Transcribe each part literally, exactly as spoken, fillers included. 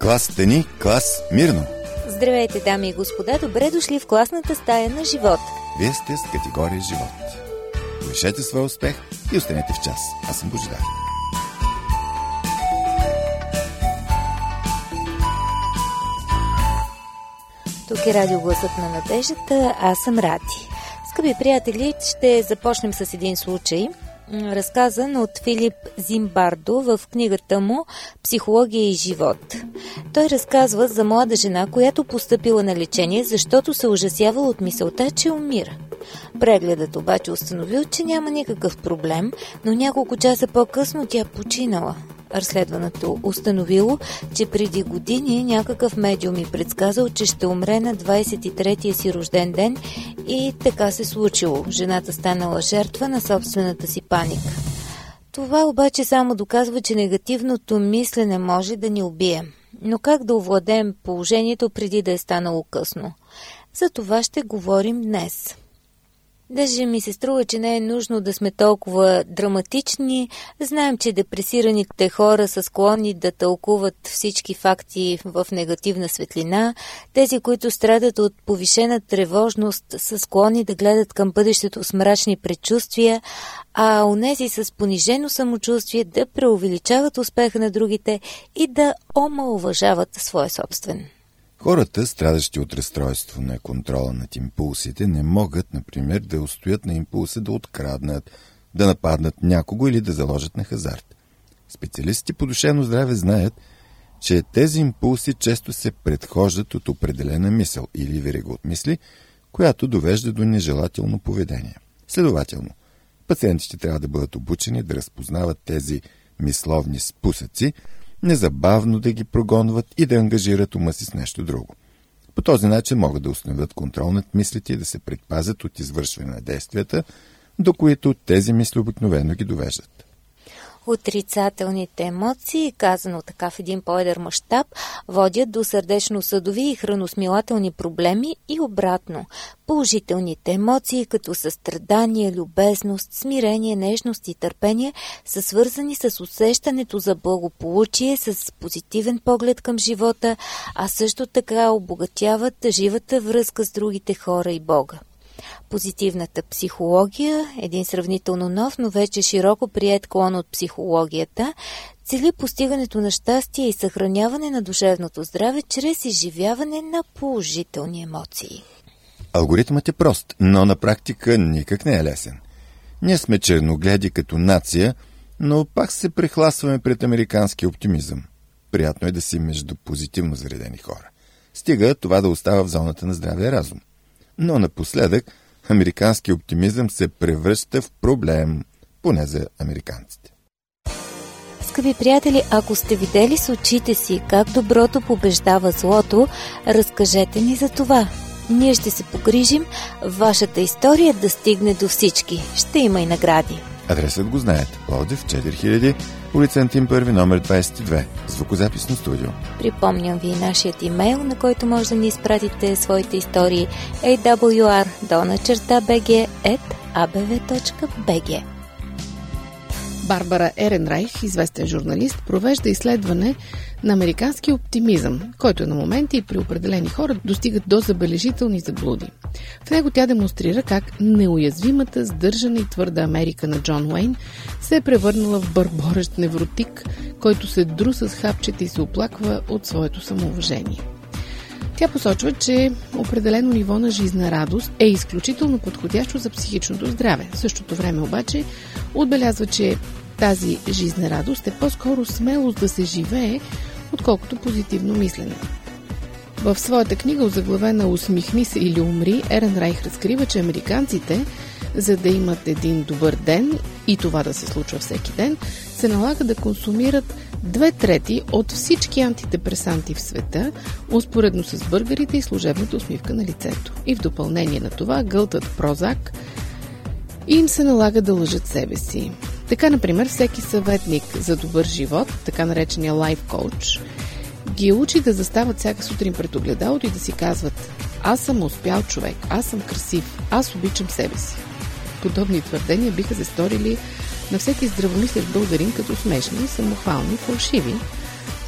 Клас стани, клас мирно! Здравейте, дами и господа, добре дошли в класната стая на живот. Вие сте с категория живот. Повишете своя успех и останете в час. Аз съм Божидар. Тук е радио Гласът на надеждата, аз съм Рати. Скъпи приятели, ще започнем с един случай, разказан от Филип Зимбардо в книгата му «Психология и живот». Той разказва за млада жена, която постъпила на лечение, защото се ужасявала от мисълта, че умира. Прегледът обаче установил, че няма никакъв проблем, но няколко часа по-късно тя починала. Разследването установило, че преди години някакъв медиум й предсказал, че ще умре на двадесет и третия си рожден ден и така се случило. Жената станала жертва на собствената си паника. Това обаче само доказва, че негативното мислене може да ни убие. Но как да овладеем положението преди да е станало късно? За това ще говорим днес. Даже ми се струва, че не е нужно да сме толкова драматични. Знаем, че депресираните хора са склонни да тълкуват всички факти в негативна светлина. Тези, които страдат от повишена тревожност, са склонни да гледат към бъдещето с мрачни предчувствия, а онези с понижено самочувствие да преувеличават успеха на другите и да омаловажават своя собствен. Хората, страдащи от разстройство на контрола над импулсите, не могат, например, да устоят на импулса да откраднат, да нападнат някого или да заложат на хазарт. Специалистите по душевно здраве знаят, че тези импулси често се предхождат от определена мисъл или верига от мисли, която довежда до нежелателно поведение. Следователно, пациентите трябва да бъдат обучени да разпознават тези мисловни спусъци, незабавно да ги прогонват и да ангажират ума си с нещо друго. По този начин могат да установят контрол над мислите и да се предпазят от извършване на действията, до които тези мисли обикновено ги довеждат. Отрицателните емоции, казано така в един по-едър мащаб, водят до сърдечно-съдови и храносмилателни проблеми и обратно. Положителните емоции, като състрадание, любезност, смирение, нежност и търпение, са свързани с усещането за благополучие, с позитивен поглед към живота, а също така обогатяват живата връзка с другите хора и Бога. Позитивната психология, един сравнително нов, но вече широко приет клон от психологията, цели постигането на щастие и съхраняване на душевното здраве чрез изживяване на положителни емоции. Алгоритмът е прост, но на практика никак не е лесен. Ние сме черногледи като нация, но пак се прехласваме пред американски оптимизъм. Приятно е да си между позитивно заредени хора. Стига това да остава в зоната на здравия разум. Но напоследък американски оптимизъм се превръща в проблем, поне за американците. Скъпи приятели, ако сте видели с очите си как доброто побеждава злото, разкажете ни за това. Ние ще се погрижим вашата история да стигне до всички. Ще има и награди. Адресът го знаете. Пловдив четири хиляди, улица Антим първи, номер двадесет и две. Звукозаписно студио. Припомням ви нашият имейл, на който може да ни изпратите своите истории ей дабъл ю ар долна черта би джи ет а бе ве точка би джи. Барбара Еренрайх, известен журналист, провежда изследване на американски оптимизъм, който на моменти при определени хора достигат до забележителни заблуди. В него тя демонстрира как неуязвимата, сдържана и твърда Америка на Джон Уейн се е превърнала в бърборещ невротик, който се друса с хапчета и се оплаква от своето самоуважение. Тя посочва, че определено ниво на жизнерадост е изключително подходящо за психичното здраве. В същото време обаче отбелязва, че тази жизнерадост е по-скоро смелост да се живее, отколкото позитивно мислене. В своята книга, озаглавена "Усмихни се или умри", Еренрайх разкрива, че американците, за да имат един добър ден и това да се случва всеки ден, се налага да консумират две трети от всички антидепресанти в света, успоредно с бъргарите и служебната усмивка на лицето. И в допълнение на това гълтат прозак и им се налага да лъжат себе си. Така, например, всеки съветник за добър живот, така наречения лайф коуч, ги учи да застават всяка сутрин пред огледалото и да си казват: "Аз съм успял човек, аз съм красив, аз обичам себе си." Подобни твърдения биха се сторили на всеки здравомислещ българин като смешни, самохвални, фалшиви,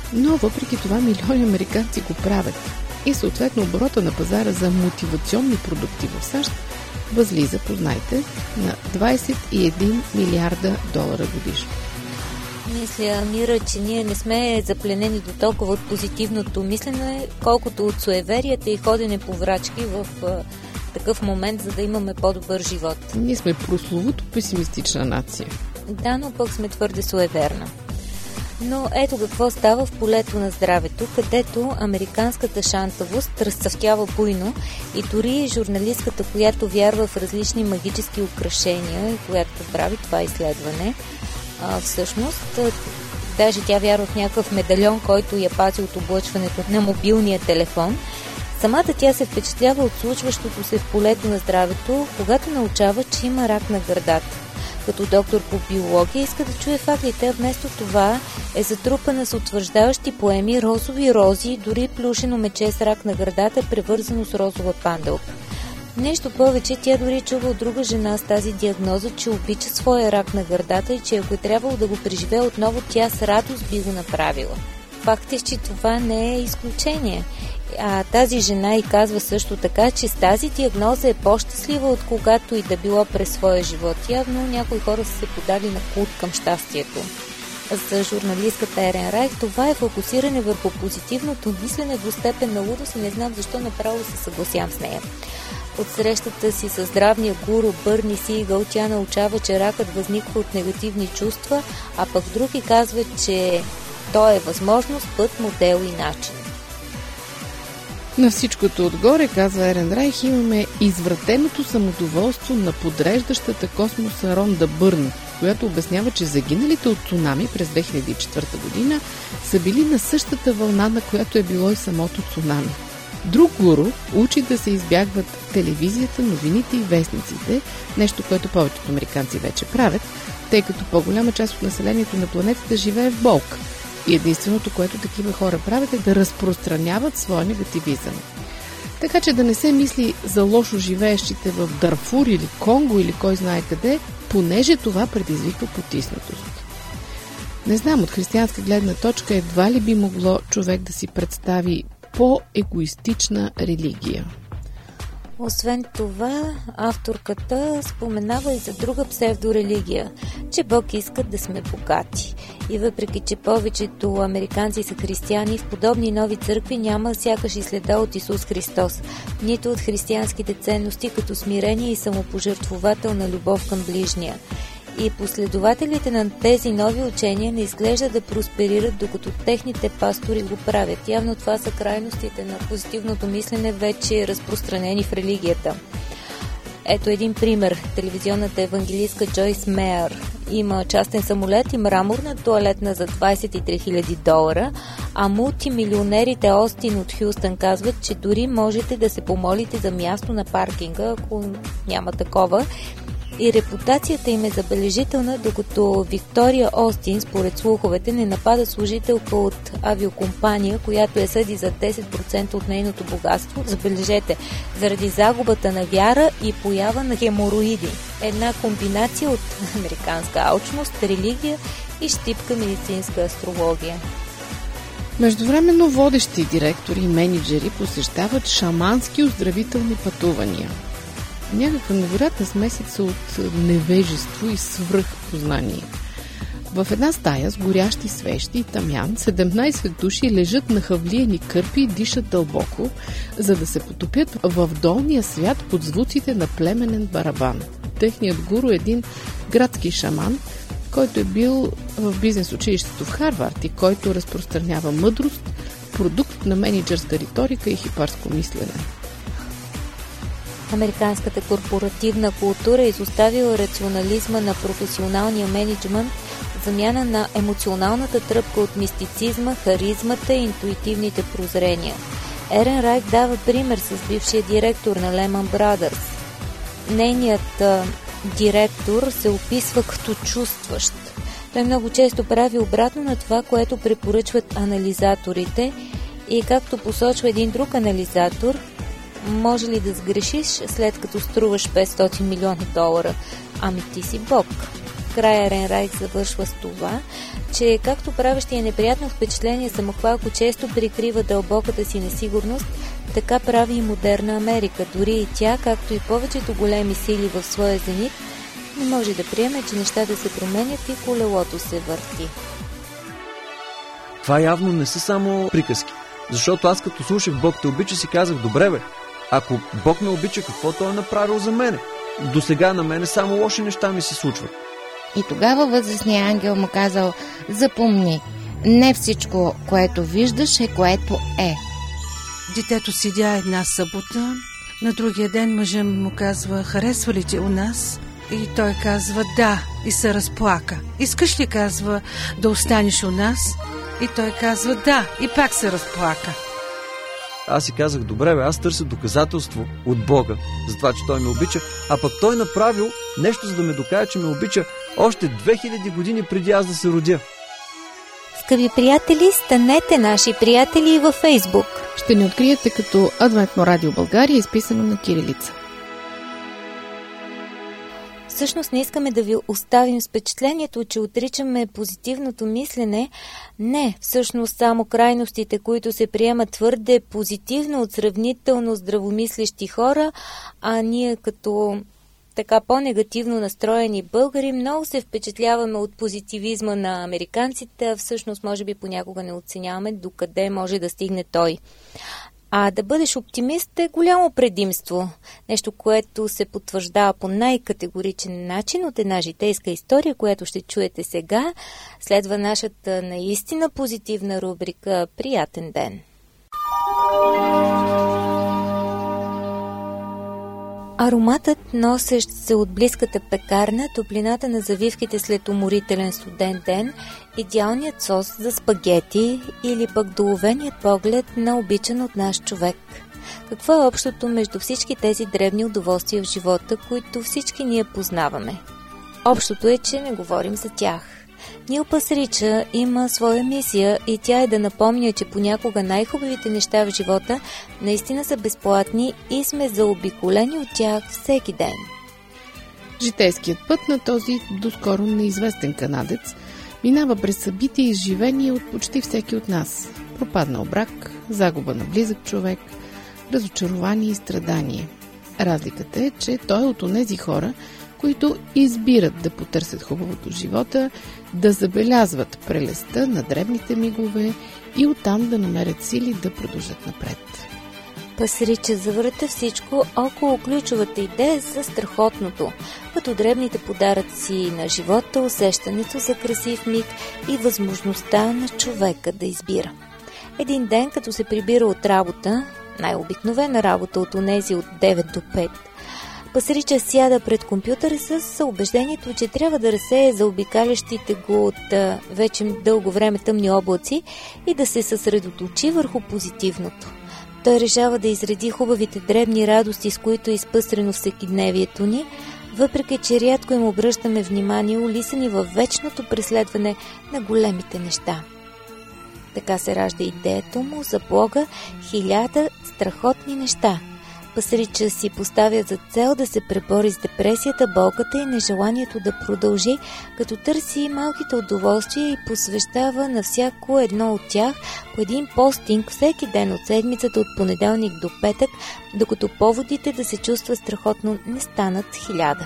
Но въпреки това милиони американци го правят. И съответно оборота на пазара за мотивационни продукти в САЩ възлиза, познайте, на двадесет и един милиарда долара годишно. Мисля, Мира, че ние не сме запленени до толкова от позитивното мислене, колкото от суеверията и ходене по врачки в а, такъв момент, за да имаме по-добър живот. Ние сме прословуто песимистична нация. Да, но пък сме твърде суеверна. Но ето какво става в полето на здравето, където американската шантавост разцъфтява буйно и дори журналистката, която вярва в различни магически украшения и която прави това изследване, а, всъщност, даже тя вярва в някакъв медальон, който я пази от облъчването на мобилния телефон. Самата тя се впечатлява от случващото се в полето на здравето, когато научава, че има рак на гърдата. Като доктор по биология иска да чуе фактите, а вместо това е затрупана с утвърждаващи поеми, розови рози и дори плюшено мече с рак на гърдата, превързано с розова панделка. Нещо повече, тя дори чува от друга жена с тази диагноза, че обича своя рак на гърдата и че ако е трябвало да го преживее отново, тя с радост би го направила. Факт е, че това не е изключение. А тази жена и казва също така, че с тази диагноза е по-щастлива от когато и да било през своя живот. Явно някои хора са се подали на култ към щастието. За журналистката Ерен Райх това е фокусиране върху позитивното мислене до степен на лудост и не знам защо направо се съгласям с нея. От срещата си с здравния гуру Бърни Сигъл тя научава, че ракът възниква от негативни чувства, а пък други казват, че то е възможност, път, модел и начин. На всичкото отгоре, казва Ерен Райх, имаме извратеното самодоволство на подреждащата космоса Ронда Бърн, която обяснява, че загиналите от цунами през две хиляди и четвърта година са били на същата вълна, на която е било и самото цунами. Друг гуру учи да се избягват телевизията, новините и вестниците, нещо, което повечето американци вече правят, тъй като по-голяма част от населението на планетата живее в болка. И единственото, което такива хора правят, е да разпространяват своя негативизъм. Така че да не се мисли за лошо живеещите в Дарфур или Конго или кой знае къде, понеже това предизвиква потиснатост. Не знам, от християнска гледна точка едва ли би могло човек да си представи по-егоистична религия. Освен това, авторката споменава и за друга псевдорелигия, че Бог иска да сме богати. И въпреки, че повечето американци са християни, в подобни нови църкви няма сякаш и следа от Исус Христос, нито от християнските ценности като смирение и самопожертвователна любов към ближния. И последователите на тези нови учения не изглежда да просперират, докато техните пастори го правят. Явно това са крайностите на позитивното мислене, вече разпространени в религията. Ето един пример. Телевизионната евангелистка Джойс Меър има частен самолет и мраморна тоалетна за двадесет и три хиляди долара, а мултимилионерите Остин от Хюстън казват, че дори можете да се помолите за място на паркинга, ако няма такова. И репутацията им е забележителна, докато Виктория Остин, според слуховете, не напада служителка от авиокомпания, която я съди за десет процента от нейното богатство, забележете, заради загубата на вяра и поява на хемороиди. Една комбинация от американска алчност, религия и щипка медицинска астрология. Междувременно водещи директори и менеджери посещават шамански оздравителни пътувания. Някаква невероятна смесица от невежество и свръхпознание. В една стая с горящи свещи и тамян седемнадесет души лежат на хавлиени кърпи и дишат дълбоко, за да се потопят в долния свят под звуците на племенен барабан. Техният гуру е един градски шаман, който е бил в бизнес училището в Харвард и който разпространява мъдрост, продукт на мениджърска риторика и хипарско мислене. Американската корпоративна култура е изоставила рационализма на професионалния мениджмънт в замяна на емоционалната тръпка от мистицизма, харизмата и интуитивните прозрения. Ерен Райх дава пример с бившия директор на Lehman Brothers. Нейният а, директор се описва като чувстващ. Той много често прави обратно на това, което препоръчват анализаторите и както посочва един друг анализатор, може ли да сгрешиш след като струваш петстотин милиона долара? Ами ти си Бог. накрая Ерен Райх завършва с това, че както правещия неприятно впечатление самохвалко често прикрива дълбоката си несигурност, така прави и модерна Америка. Дори и тя, както и повечето големи сили в своя зенит, не може да приеме, че нещата се променят и колелото се върти. Това явно не са само приказки. Защото аз като слушах Бог те обича си казах, добре бе, ако Бог ме обича, какво той е направил за мене? До сега на мене само лоши неща ми се случват. И тогава възрастният ангел му казал, запомни, не всичко, което виждаш е което е. Детето седя една събота, на другия ден мъжът му казва, харесва ли те у нас? И той казва, да, и се разплака. Искаш ли, казва, да останеш у нас? И той казва, да, и пак се разплака. Аз си казах, добре бе, аз търся доказателство от Бога за това, че той ме обича, а пък той направил нещо, за да ме докаже, че ме обича още две хиляди години преди аз да се родя. Скъпи приятели, станете наши приятели и във Фейсбук. Ще ни откриете като Адвентно радио България, изписано на кирилица. Всъщност не искаме да ви оставим с впечатлението, че отричаме позитивното мислене. Не, всъщност само крайностите, които се приемат твърде позитивно от сравнително здравомислещи хора, а ние като така по-негативно настроени българи много се впечатляваме от позитивизма на американците, а всъщност може би понякога не оценяваме докъде може да стигне той. А да бъдеш оптимист е голямо предимство. Нещо, което се потвърждава по най-категоричен начин от една житейска история, която ще чуете сега. Следва нашата наистина позитивна рубрика «Приятен ден». Ароматът, носещ се от близката пекарна, топлината на завивките след уморителен студен ден, идеалният сос за спагети или пък доловеният поглед на обичан от наш човек. Какво е общото между всички тези дребни удоволствия в живота, които всички ние познаваме? Общото е, че не говорим за тях. Нил Пасрича има своя мисия и тя е да напомня, че понякога най-хубавите неща в живота наистина са безплатни и сме заобиколени от тях всеки ден. Житейският път на този доскоро неизвестен канадец минава през събития и изживения от почти всеки от нас. Пропаднал брак, загуба на близък човек, разочарование и страдание. Разликата е, че той е от онези хора, които избират да потърсят хубавото в живота, да забелязват прелестта на дребните мигове и оттам да намерят сили да продължат напред. Пасрича завърта всичко около ключовата идея за страхотното, като дребните подаръци на живота, усещането за красив миг и възможността на човека да избира. Един ден, като се прибира от работа, най-обикновена работа от онези от девет до пет, Пасрича сяда пред компютъра с убеждението, че трябва да разсее заобикалящите го от а, вече дълго време тъмни облаци и да се съсредоточи върху позитивното. Той решава да изреди хубавите дребни радости, с които е изпъстрено всекидневието ни, въпреки че рядко им обръщаме внимание, улисани във вечното преследване на големите неща. Така се ражда идеята му за блога «Хиляда страхотни неща». Пасрича си поставя за цел да се пребори с депресията, болката и нежеланието да продължи, като търси малките удоволствия и посвещава на всяко едно от тях по един постинг всеки ден от седмицата от понеделник до петък, докато поводите да се чувства страхотно не станат хиляда.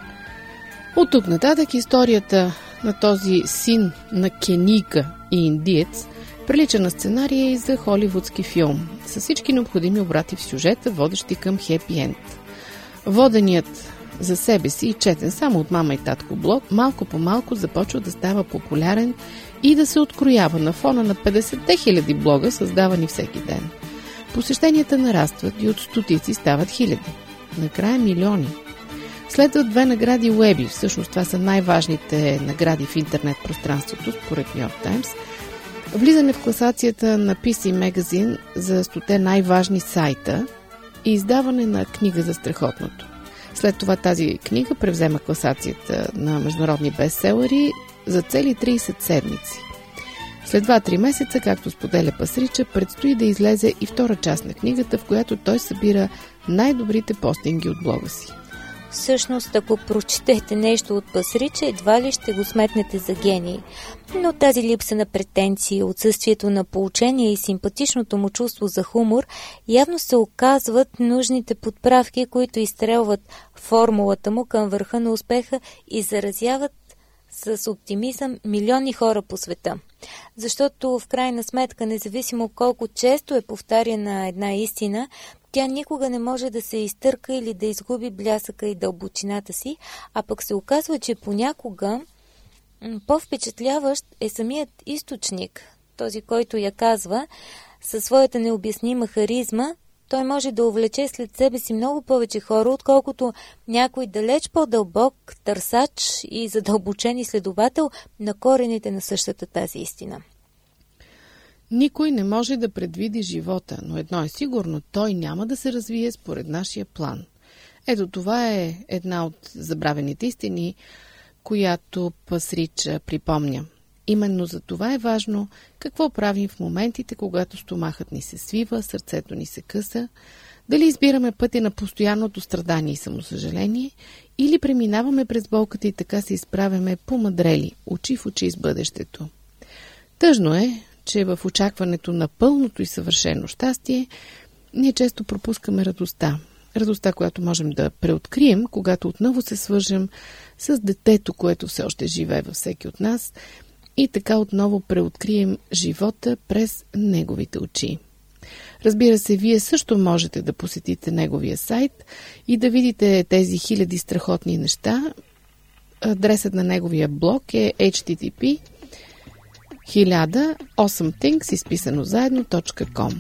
От тук нататък историята на този син на кенийка и индиец прилича на сценария и за холивудски филм, с всички необходими обрати в сюжета, водещи към хепи енд. Воденият за себе си и четен само от мама и татко блог, малко по малко започва да става популярен и да се откроява на фона на петдесет хиляди блога, създавани всеки ден. Посещенията нарастват и от стотици стават хиляди. Накрая милиони. Следват две награди Уеби, всъщност това са най-важните награди в интернет пространството, според Нью Йорк Таймс. Влизане в класацията на пи си Magazine за стоте най-важни сайта и издаване на книга за страхотното. След това тази книга превзема класацията на международни бестселери за цели трийсет седмици. След два-три месеца, както споделя Пасрича, предстои да излезе и втора част на книгата, в която той събира най-добрите постинги от блога си. Всъщност, ако прочетете нещо от Пасрича, едва ли ще го сметнете за гений. Но тази липса на претенции, отсъствието на поучение и симпатичното му чувство за хумор явно се оказват нужните подправки, които изстрелват формулата му към върха на успеха и заразяват с оптимизъм милиони хора по света. Защото в крайна сметка, независимо колко често е повтаряна една истина, тя никога не може да се изтърка или да изгуби блясъка и дълбочината си, а пък се оказва, че понякога по-впечатляващ е самият източник, този, който я казва. Със своята необяснима харизма той може да увлече след себе си много повече хора, отколкото някой далеч по-дълбок търсач и задълбочен изследовател на корените на същата тази истина. Никой не може да предвиди живота, но едно е сигурно, той няма да се развие според нашия план. Ето това е една от забравените истини, която Пасрич припомня. Именно за това е важно какво правим в моментите, когато стомахът ни се свива, сърцето ни се къса, дали избираме пътя на постоянното страдание и самосъжаление, или преминаваме през болката и така се изправяме помъдрели, очи в очи с бъдещето. Тъжно е, че в очакването на пълното и съвършено щастие, ние често пропускаме радостта. Радостта, която можем да преоткрием, когато отново се свържем с детето, което все още живее във всеки от нас, и така отново преоткрием живота през неговите очи. Разбира се, вие също можете да посетите неговия сайт и да видите тези хиляди страхотни неща. Адресът на неговия блог е ейч ти ти пи хиляда осем things изписано заедно точка ком.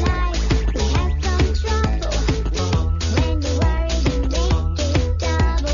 Double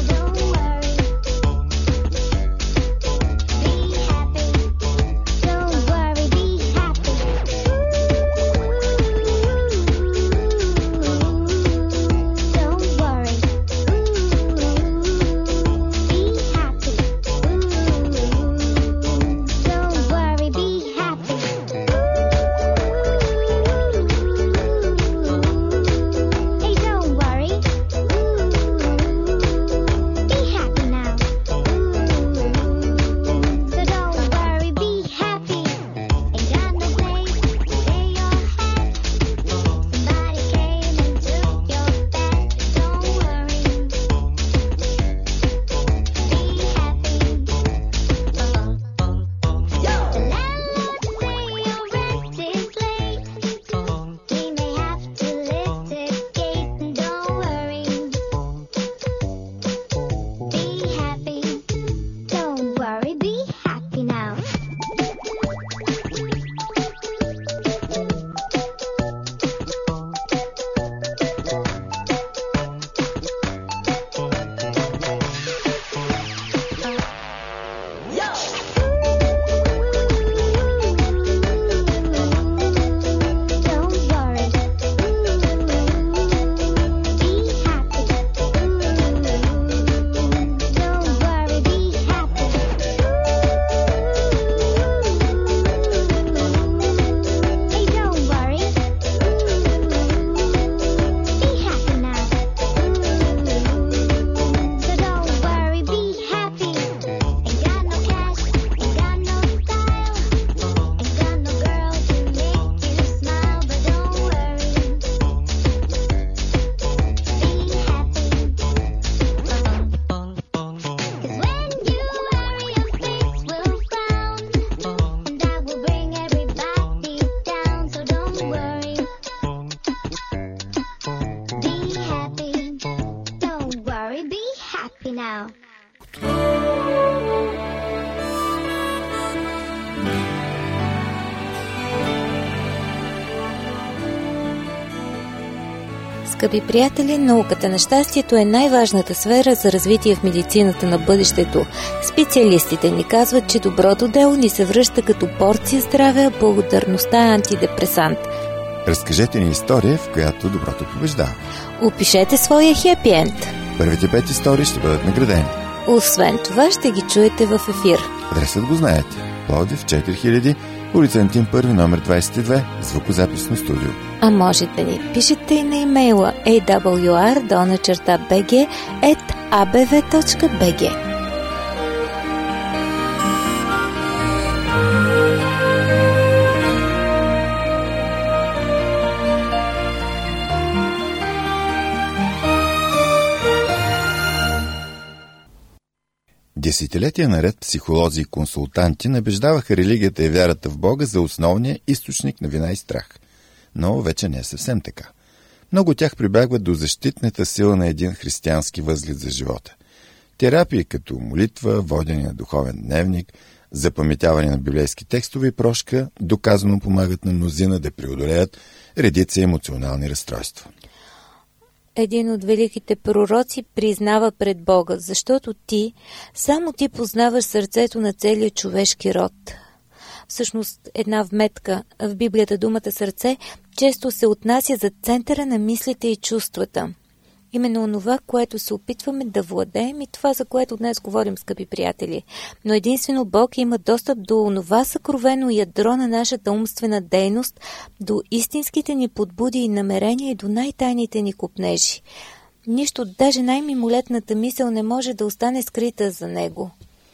Скъпи приятели, науката на щастието е най-важната сфера за развитие в медицината на бъдещето. Специалистите ни казват, че доброто дело ни се връща като порция здраве, а благодарността е антидепресант. Разкажете ни история, в която доброто побеждава. Опишете своя хепи енд. Първите пет истории ще бъдат наградени. Освен това, ще ги чуете в ефир. Адресът го знаете. Пловдив четири хиляди, улица Антим първи, номер двадесет и две, звукозаписно студио. А може да ни пишете и на имейла ей дабъл ю ар долна черта би джи ет а бе ви точка би джи. Десетилетия наред психолози и консултанти набеждаваха религията и вярата в Бога за основния източник на вина и страх. Но вече не е съвсем така. Много от тях прибягват до защитната сила на един християнски възглед за живота. Терапии като молитва, водене на духовен дневник, запаметяване на библейски текстове и прошка доказано помагат на мнозина да преодолеят редица емоционални разстройства. Един от великите пророци признава пред Бога, защото ти, само ти познаваш сърцето на целия човешки род. Всъщност, една вметка в Библията думата сърце често се отнася за центъра на мислите и чувствата. Именно онова, което се опитваме да владеем и това, за което днес говорим, скъпи приятели. Но единствено Бог има достъп до онова съкровено ядро на нашата умствена дейност, до истинските ни подбуди и намерения и до най-тайните ни копнежи. Нищо, даже най-мимолетната мисъл не може да остане скрита за него.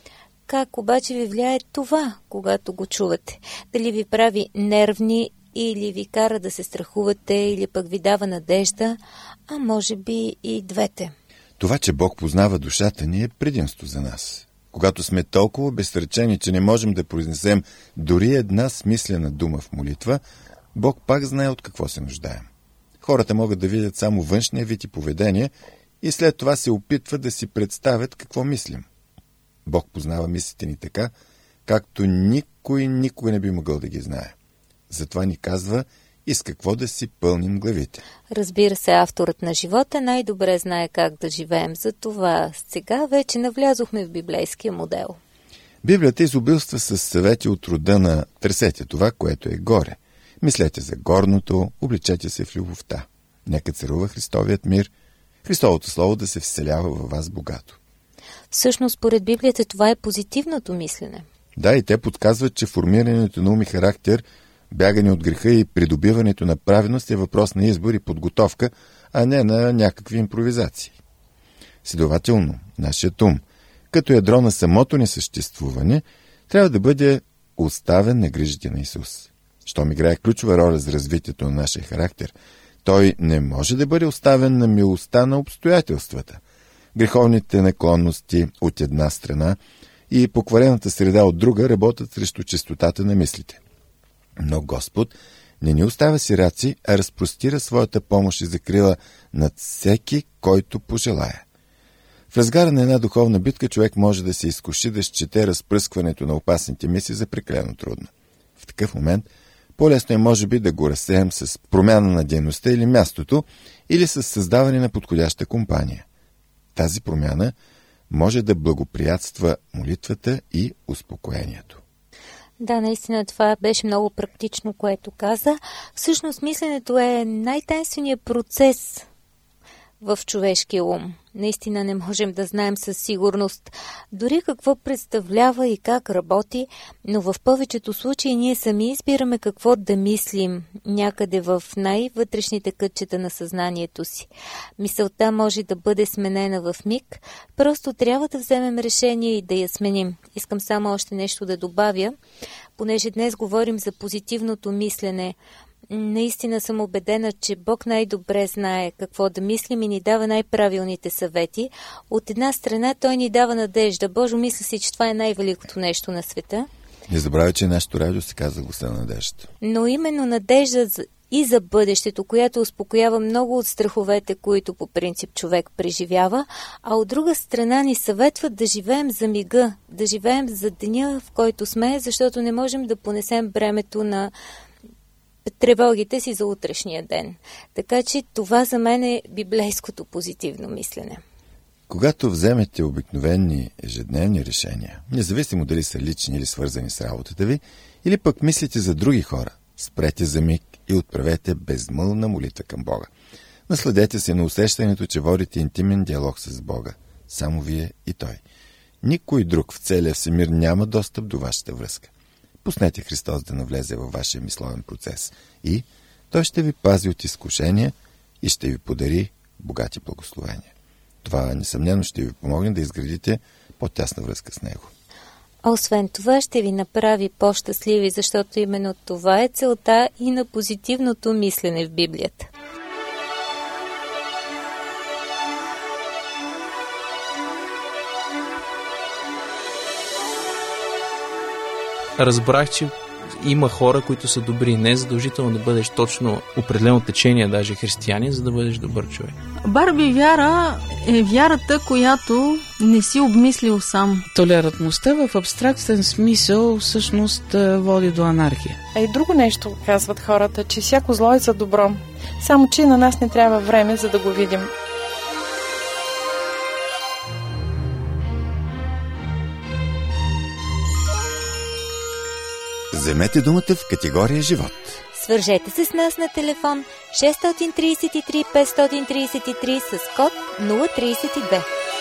Как обаче ви влияе това, когато го чувате? Дали ви прави нервни или ви кара да се страхувате, или пък ви дава надежда, а може би и двете. Това, че Бог познава душата ни, е предимство за нас. Когато сме толкова безсречени, че не можем да произнесем дори една смислена дума в молитва, Бог пак знае от какво се нуждаем. Хората могат да видят само външния вид и поведение и след това се опитват да си представят какво мислим. Бог познава мислите ни така, както никой никой не би могъл да ги знае. Затова ни казва и с какво да си пълним главите. Разбира се, авторът на живота най-добре знае как да живеем. Затова сега вече навлязохме в библейския модел. Библията изобилства с съвети от рода на търсете това, което е горе. Мислете за горното, обличете се в любовта. Нека царува Христовият мир, Христовото слово да се вселява във вас богато. Всъщност, според Библията, това е позитивното мислене. Да, и те подсказват, че формирането на ум и характер, бягане от греха и придобиването на праведност е въпрос на избор и подготовка, а не на някакви импровизации. Следователно, нашият ум, като ядро на самото ни съществуване, трябва да бъде оставен на грижите на Исус. Щом играе ключова роля за развитието на нашия характер, той не може да бъде оставен на милостта на обстоятелствата. Греховните наклонности от една страна и покварената среда от друга работят срещу чистотата на мислите. Но Господ не ни оставя сираци, а разпростира своята помощ и закрила над всеки, който пожелая. В разгара на една духовна битка човек може да се изкуши да счете разпръскването на опасните мисли за прекалено трудно. В такъв момент по-лесно е може би да го разсеем с промяна на дейността или мястото, или с създаване на подходяща компания. Тази промяна може да благоприятства молитвата и успокоението. Да, наистина това беше много практично, което каза. Всъщност мисленето е най-тайнственият процес в човешкия ум. Наистина не можем да знаем със сигурност дори какво представлява и как работи, но в повечето случаи ние сами избираме какво да мислим някъде в най-вътрешните кътчета на съзнанието си. Мисълта може да бъде сменена в миг, просто трябва да вземем решение и да я сменим. Искам само още нещо да добавя, понеже днес говорим за позитивното мислене. Наистина съм убедена, че Бог най-добре знае какво да мислим и ни дава най-правилните съвети. От една страна Той ни дава надежда. Божо, мисля си, че това е най-великото нещо на света. Не забравяй, че нашето радио се казва гласа на надеждата. Но именно надежда и за бъдещето, която успокоява много от страховете, които по принцип човек преживява, а от друга страна ни съветват да живеем за мига, да живеем за деня, в който сме, защото не можем да понесем бремето на тревогите си за утрешния ден. Така че това за мен е библейското позитивно мислене. Когато вземете обикновени ежедневни решения, независимо дали са лични или свързани с работата ви, или пък мислите за други хора, спрете за миг и отправете безмълвна молитва към Бога. Насладете се на усещането, че водите интимен диалог с Бога. Само вие и Той. Никой друг в целия всемир няма достъп до вашата връзка. Пуснете Христос да навлезе във вашия мисловен процес и Той ще ви пази от изкушения и ще ви подари богати благословения. Това несъмнено ще ви помогне да изградите по-тясна връзка с Него. Освен това ще ви направи по-щастливи, защото именно това е целта и на позитивното мислене в Библията. Разбрах, че има хора, които са добри. Не е задължително да бъдеш точно определено течение, даже християнин, за да бъдеш добър човек. Барби вяра е вярата, която не си обмислил сам. Толерантността в абстрактен смисъл всъщност води до анархия. А и друго нещо казват хората, че всяко зло е за добро. Само че на нас не трябва време, за да го видим. Вземете думата в категория живот. Свържете се с нас на телефон шест три три пет три три с код нула три две.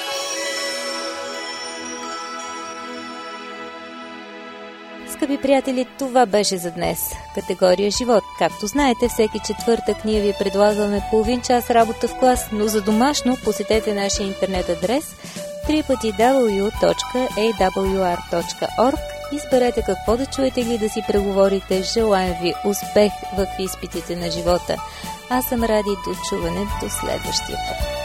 Скъпи приятели, това беше за днес. Категория живот. Както знаете, всеки четвъртък ние ви предлагаме половин час работа в клас, но за домашно посетете нашия интернет адрес дабъл ю дабъл ю дабъл ю точка ей дабъл ю ар точка орг. Изберете какво да чуете или да си преговорите. Желаем ви успех в изпитите на живота. Аз съм Ради, до чуване до следващия път.